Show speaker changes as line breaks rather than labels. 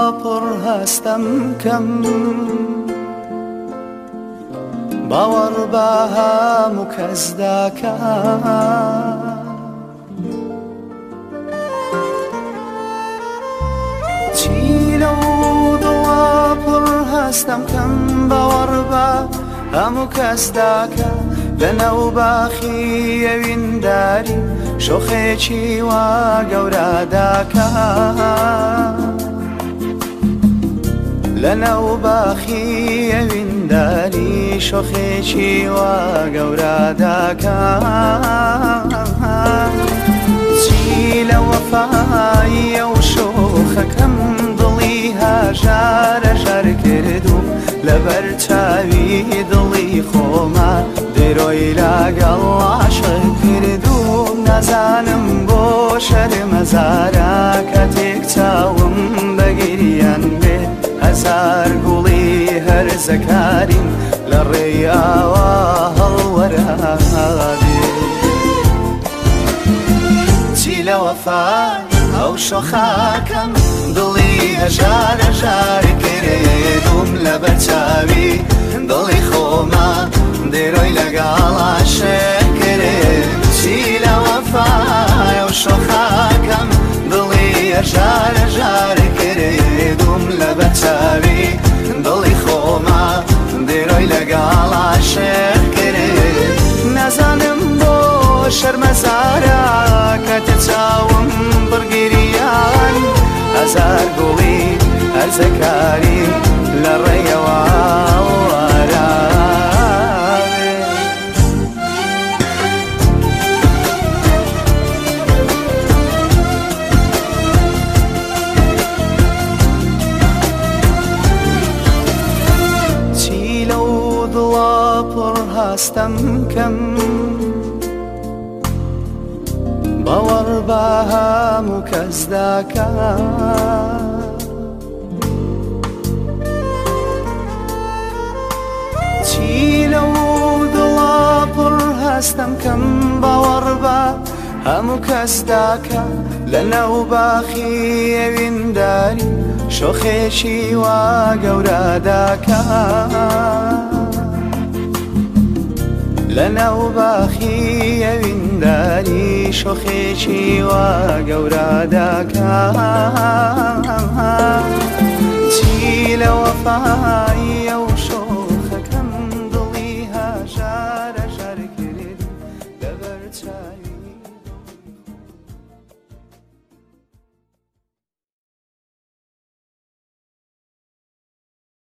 پڕ هەستەم کەم باوەڕ بە هەموو کەس دەکەم چی لەو دڵە پڕ هەستەم کەم باوەڕ بە هەموو کەس دەکەم لەنەو باخی ئەوینداری شۆخێکی وا گەورە دەکەم لەنەو باخی ئەوینداری شۆخێکی وا گەورە دەکەم چی لە وەفایی ئەو شۆخەکەم دڵی هەژارە ژار کردوم لەبەر چاوی دڵی خۆمە دێرۆی لەگەڵ عاشق کردوم نازانم بۆ شەرمەزارە کاتێک چاوم بە گریان بێ هەزار گوڵی هەرزەکاریم لە ڕێی ئاوا هەڵوەرابێ چی لە وەفای ئەو شۆخەکەم دڵی هەژارە ژار کردوم لەبەر چاوی دڵی خۆمە دێرۆی لەگەڵ عاشق کرد چی لە وەفای ئەو شۆخەکەم دڵی هەژارە ژار کردوم لەبەر چاوی دڵی خۆمە دێرۆی لەگەڵ عاشق کرد نازانم بۆ شەرمەزارە کاتێ چاوم بڕگیریان هەزار گوڵی هەرزەکاریم لە ڕێیەوە وەرابێ چی لەو دڵە پڕ هەستەم کەم باوەڕ بە هەموو کەس دەکەم چی لەو دڵە پڕ هەستەم کەم باوەڕ بە هەموو کەس دەکەم لەنەو باخی ئەوینداری شۆخێکی وا گەورە دەکەم لەنەو باخی ئەوینداری شۆخێکی وا گەورە دەکەم چی لە وەفای ئەو شۆخەکەم دڵی هەژارە ژار کرد لەبەر چاوی